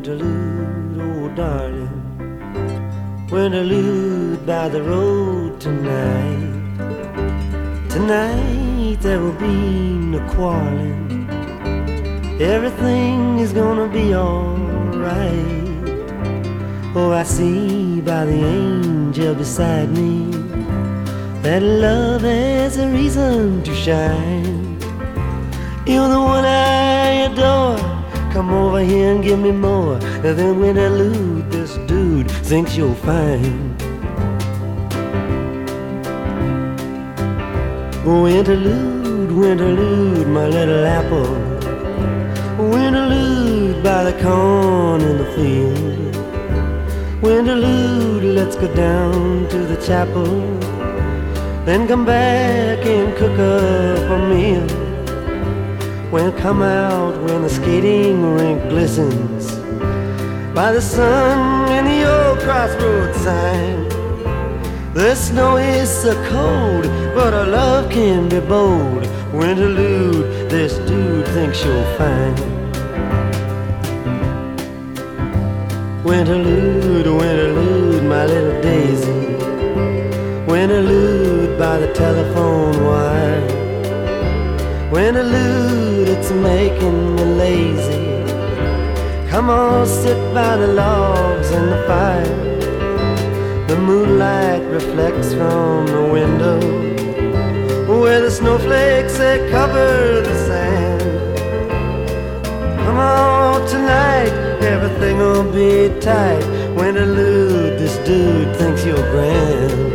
winterlude, oh darling, winterlude by the road tonight. Tonight there will be no quarreling, everything is gonna be alright. Oh, I see by the angel beside me that love has a reason to shine. You're the one I adore, come over here and give me more than winterlude this dude thinks you'll find. Winterlude, winterlude, my little apple, winterlude by the corn in the field. Winterlude, let's go down to the chapel, then come back and cook up a meal. We'll come out when the skating rink glistens by the sun and the old crossroads sign. The snow is so cold, but our love can be bold. Winterlude, this dude thinks you'll find. Winterlude, winterlude, my little daisy, winterlude by the telephone wire. Winterlude, it's making me lazy. Come on, sit by the logs and the fire. The moonlight reflects from the window where the snowflakes, they cover the sand. Come on tonight, everything will be tight. Winterlude, this dude thinks you're grand.